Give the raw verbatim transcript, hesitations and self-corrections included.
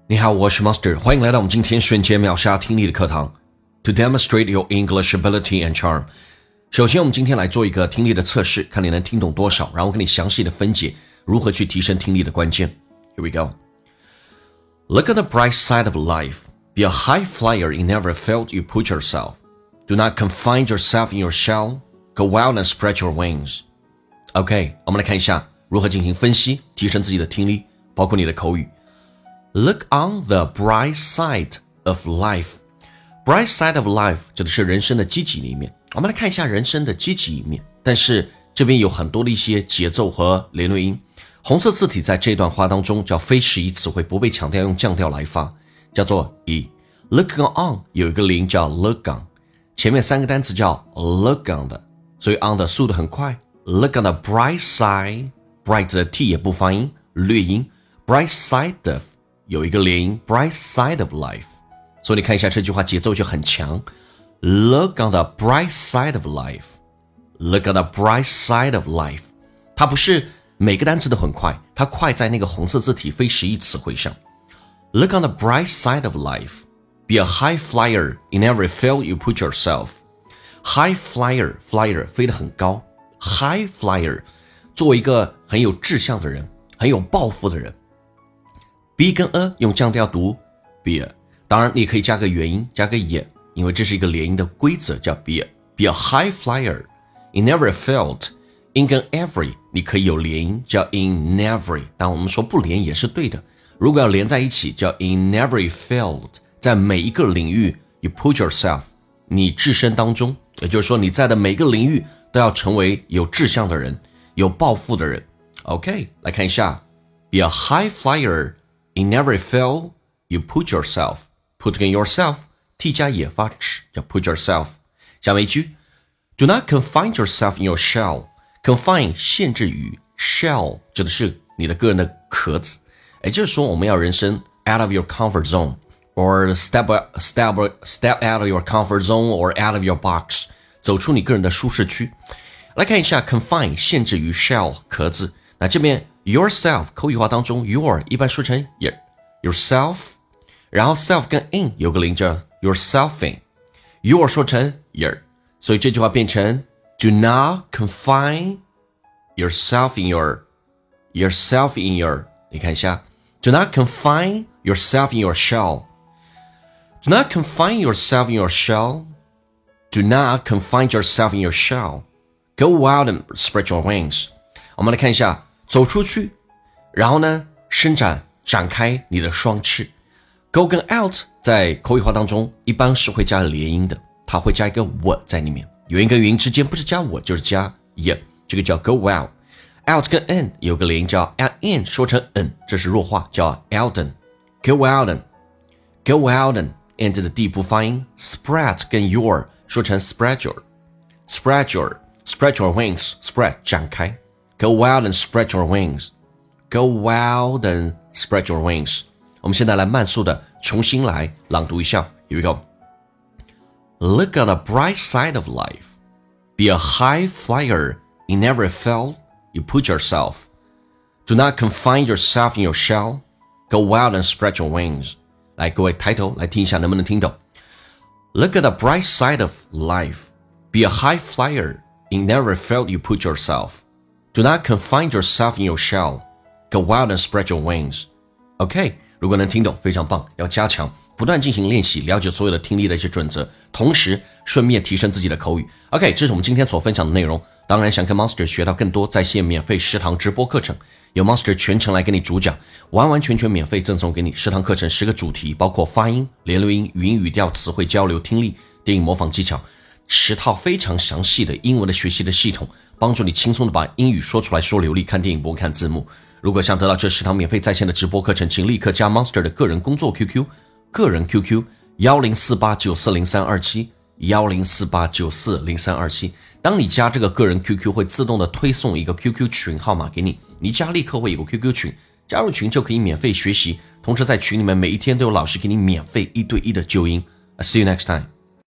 你好，我是 Master， 欢迎来到我们今天瞬间秒杀听力的课堂。To demonstrate your English ability and charm， 首先我们今天来做一个听力的测试，看你能听懂多少，然后跟你详细的分解如何去提升听力的关键。Here we go. Look at the bright side of life. Be a high flyer in every field you put yourself. Do not confine yourself in your shell. Go wild and spread your wings. OK， 我们来看一下如何进行分析，提升自己的听力，包括你的口语。Look on the bright side of life. Bright side of life 指的是人生的积极的一面。我们来看一下人生的积极一面，但是这边有很多的一些节奏和连络音。红色字体在这段话当中叫非实义词汇，不被强调用降调来发，叫做 e。Look on 有一个零叫 look on， 前面三个单词叫 look on 的，所以 on 的速度很快。Look on the bright side， bright 的 t 也不发音，略音。Bright side of有一个连音 bright side of life， 所以你看一下这句话节奏就很强。Look on the bright side of life. Look on the bright side of life. 它不是每个单词都很快，它快在那个红色字体非实义词汇上。Look on the bright side of life. Be a high flyer in every field you put yourself. High flyer, flyer 飞得很高。High flyer 作为一个很有志向的人，很有抱负的人。be 跟 a 用降调读 be， 当然你可以加个元音，加个也，因为这是一个连音的规则，叫 be a, be a high flyer in every field. in 跟 every 你可以有连音，叫 in every， 但我们说不连也是对的，如果要连在一起叫 in every field， 在每一个领域 you put yourself， 你置身当中，也就是说你在的每个领域都要成为有志向的人，有抱负的人。 OK， 来看一下 be a high flyer in every field you put yourself. Put 跟 yourself t 加也发齿，叫 put yourself。 下面一句 Do not confine yourself in your shell. Confine 限制于 shell 指的是你的个人的壳子，也就是说我们要人生 out of your comfort zone or step, step, step out of your comfort zone or out of your box， 走出你个人的舒适区。来看一下 confine 限制于 shell 壳子，那这边 yourself 口语化当中 your 一般说成 yourself， 然后 self 跟 in 有个零叫 yourselfing， your 说成 your， 所以这句话变成 do not confine yourself in your yourself in your 你看一下 do not confine yourself in your shell. Do not confine yourself in your shell. Do not confine yourself in your shell. Go wild and spread your wings. 我们来看一下走出去，然后呢伸展展开你的双翅。 Go 跟 out 在口语化当中一般是会加连音的，它会加一个我在里面，元音跟元音之间不是加我就是加也，这个叫 go wild。 Out 跟 in 有个连音叫 in， 说成 n， 这是弱化叫 elden。 Go wild and Go wild and in 的地部发音。 Spread 跟 your 说成 spread your Spread your Spread your wings. Spread 展开。Go wild and spread your wings. Go wild and spread your wings. 我们现在来慢速的重新来朗读一下。Here we go. Look at the bright side of life. Be a high flyer in every field you put yourself. Do not confine yourself in your shell. Go wild and spread your wings. 来，各位抬头来听一下，能不能听懂？ Look at the bright side of life. Be a high flyer in every field you put yourself.Do not confine yourself in your shell. Go wild and spread your wings. OK， 如果能听懂，非常棒，要加强，不断进行练习，了解所有的听力的一些准则，同时顺便提升自己的口语。OK， 这是我们今天所分享的内容。当然，想跟 Monster 学到更多在线免费十堂直播课程，由 Monster 全程来给你主讲，完完全全免费赠送给你十堂课程，十个主题，包括发音、连络音、语音语调、词汇交流、听力、电影模仿技巧，十套非常详细的英文的学习的系统，帮助你轻松的把英语说出来，说流利，看电影不看字幕。如果想得到这十堂免费在线的直播课程，请立刻加 Monster 的个人工作 Q Q， 个人 Q Q 一零四八九四零三二七 一零四八九四零三二七。当你加这个个人 Q Q 会自动的推送一个 Q Q 群号码给你，你加立刻会有个 Q Q 群，加入群就可以免费学习，同时在群里面每一天都有老师给你免费一对一的纠音。I see you next time.